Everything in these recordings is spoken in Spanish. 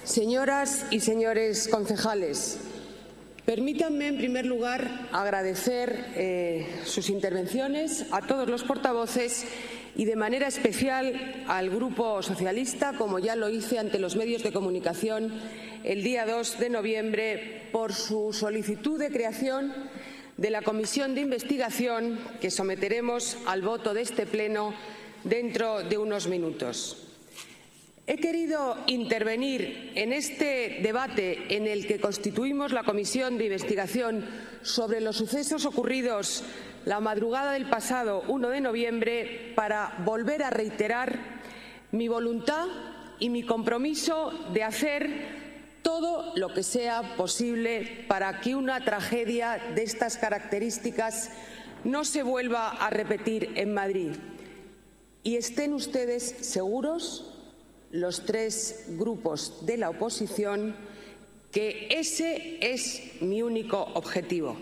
Señoras y señores concejales, permítanme en primer lugar agradecer sus intervenciones a todos los portavoces y de manera especial al Grupo Socialista, como ya lo hice ante los medios de comunicación el día 2 de noviembre, por su solicitud de creación de la comisión de investigación que someteremos al voto de este Pleno dentro de unos minutos. He querido intervenir en este debate en el que constituimos la comisión de investigación sobre los sucesos ocurridos la madrugada del pasado 1 de noviembre para volver a reiterar mi voluntad y mi compromiso de hacer todo lo que sea posible para que una tragedia de estas características no se vuelva a repetir en Madrid. Y estén ustedes seguros, los tres grupos de la oposición, que ese es mi único objetivo.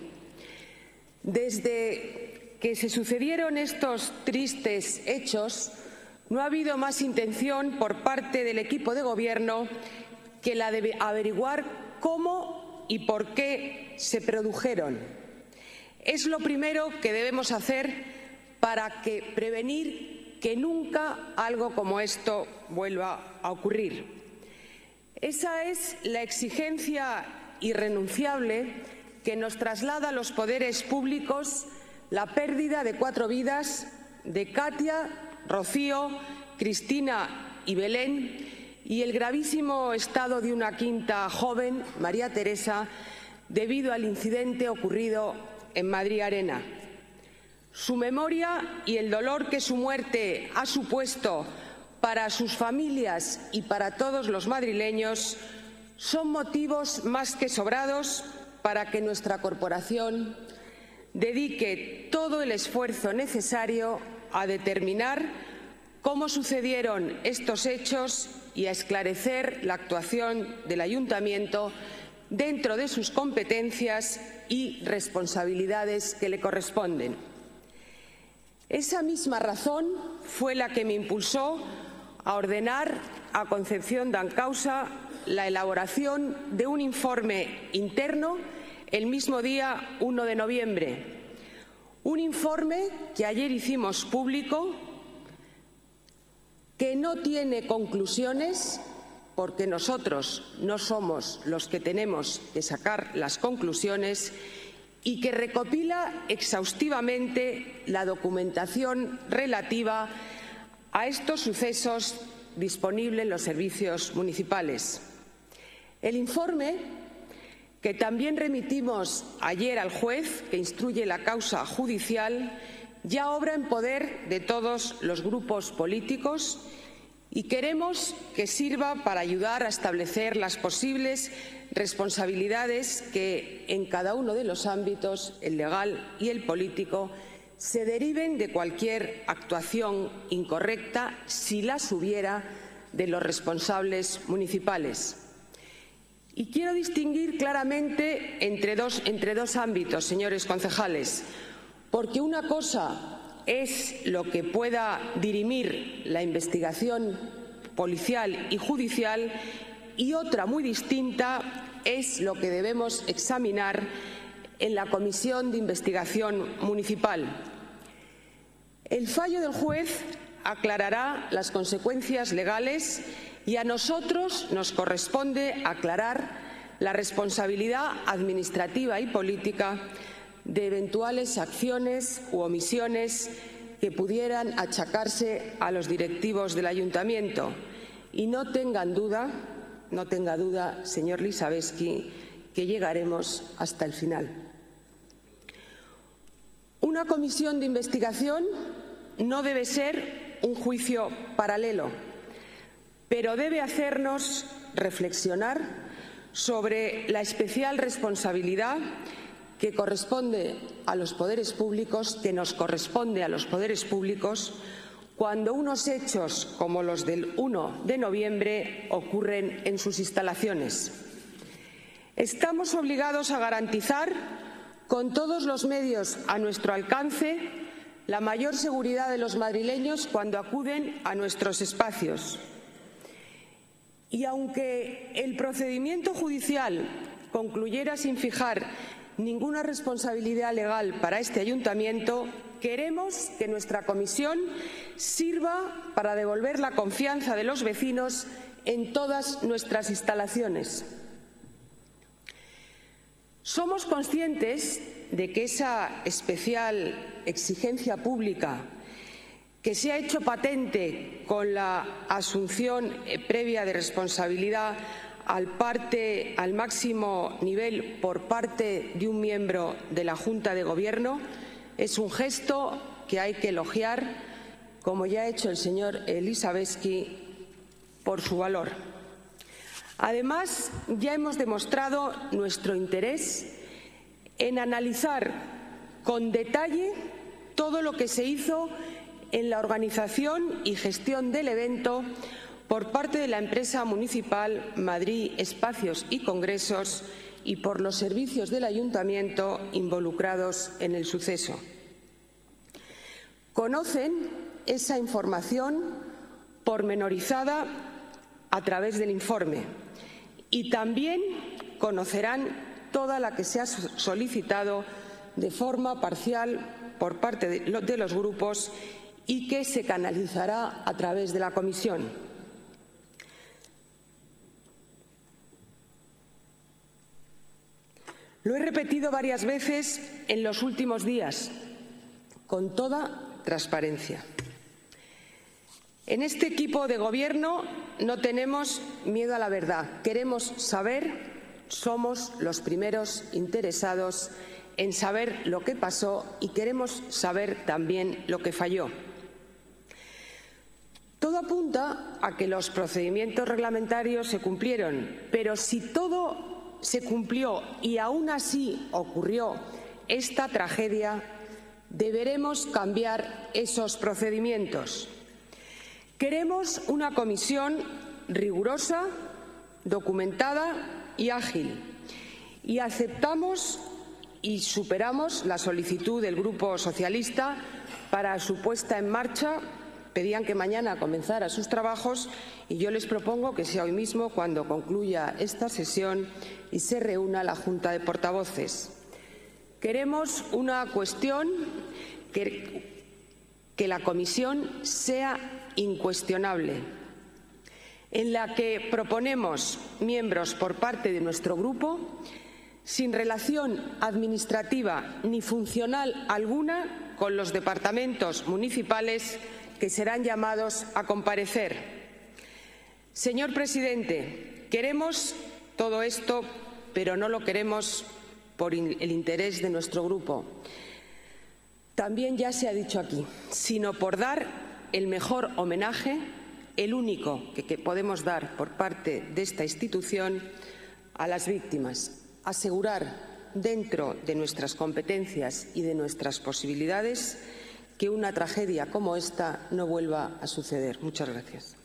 Desde que se sucedieron estos tristes hechos, no ha habido más intención por parte del equipo de Gobierno que la de averiguar cómo y por qué se produjeron. Es lo primero que debemos hacer para prevenir que nunca algo como esto vuelva a ocurrir. Esa es la exigencia irrenunciable que nos traslada a los poderes públicos la pérdida de 4 vidas, de Katia, Rocío, Cristina y Belén, y el gravísimo estado de una quinta joven, María Teresa, debido al incidente ocurrido en Madrid Arena. Su memoria y el dolor que su muerte ha supuesto para sus familias y para todos los madrileños son motivos más que sobrados para que nuestra corporación dedique todo el esfuerzo necesario a determinar cómo sucedieron estos hechos y a esclarecer la actuación del Ayuntamiento dentro de sus competencias y responsabilidades que le corresponden. Esa misma razón fue la que me impulsó a ordenar a Concepción Dancausa la elaboración de un informe interno el mismo día 1 de noviembre. Un informe que ayer hicimos público, que no tiene conclusiones, porque nosotros no somos los que tenemos que sacar las conclusiones, y que recopila exhaustivamente la documentación relativa a estos sucesos disponible en los servicios municipales. El informe, que también remitimos ayer al juez que instruye la causa judicial, ya obra en poder de todos los grupos políticos y queremos que sirva para ayudar a establecer las posibles responsabilidades que en cada uno de los ámbitos, el legal y el político, se deriven de cualquier actuación incorrecta, si las hubiera, de los responsables municipales. Y quiero distinguir claramente entre dos ámbitos, señores concejales, porque una cosa es lo que pueda dirimir la investigación policial y judicial y otra muy distinta es lo que debemos examinar en la Comisión de Investigación Municipal. El fallo del juez aclarará las consecuencias legales y a nosotros nos corresponde aclarar la responsabilidad administrativa y política de eventuales acciones u omisiones que pudieran achacarse a los directivos del Ayuntamiento. Y no tenga duda, señor Lizaveski, que llegaremos hasta el final. Una comisión de investigación no debe ser un juicio paralelo, pero debe hacernos reflexionar sobre la especial responsabilidad que corresponde a los poderes públicos, que nos corresponde a los poderes públicos, cuando unos hechos como los del 1 de noviembre ocurren en sus instalaciones. Estamos obligados a garantizar, con todos los medios a nuestro alcance, la mayor seguridad de los madrileños cuando acuden a nuestros espacios. Y aunque el procedimiento judicial concluyera sin fijar ninguna responsabilidad legal para este ayuntamiento, queremos que nuestra comisión sirva para devolver la confianza de los vecinos en todas nuestras instalaciones. Somos conscientes de que esa especial exigencia pública que se ha hecho patente con la asunción previa de responsabilidad al máximo nivel por parte de un miembro de la Junta de Gobierno es un gesto que hay que elogiar, como ya ha hecho el señor Elisabetsky, por su valor. Además, ya hemos demostrado nuestro interés en analizar con detalle todo lo que se hizo en la organización y gestión del evento por parte de la empresa municipal Madrid Espacios y Congresos y por los servicios del Ayuntamiento involucrados en el suceso. Conocen esa información pormenorizada a través del informe y también conocerán toda la que se ha solicitado de forma parcial por parte de los grupos y que se canalizará a través de la comisión. Lo he repetido varias veces en los últimos días, con toda transparencia. En este equipo de gobierno no tenemos miedo a la verdad. Queremos saber, somos los primeros interesados en saber lo que pasó y queremos saber también lo que falló. Todo apunta a que los procedimientos reglamentarios se cumplieron, pero si todo se cumplió y aún así ocurrió esta tragedia, deberemos cambiar esos procedimientos. Queremos una comisión rigurosa, documentada y ágil, y aceptamos y superamos la solicitud del Grupo Socialista para su puesta en marcha. Pedían que mañana comenzara sus trabajos y yo les propongo que sea hoy mismo cuando concluya esta sesión y se reúna la Junta de Portavoces. Queremos una cuestión que la comisión sea incuestionable, en la que proponemos miembros por parte de nuestro grupo sin relación administrativa ni funcional alguna con los departamentos municipales que serán llamados a comparecer. Señor presidente, queremos todo esto, pero no lo queremos por el interés de nuestro grupo. También ya se ha dicho aquí, sino por dar el mejor homenaje, el único que podemos dar por parte de esta institución a las víctimas, asegurar dentro de nuestras competencias y de nuestras posibilidades que una tragedia como esta no vuelva a suceder. Muchas gracias.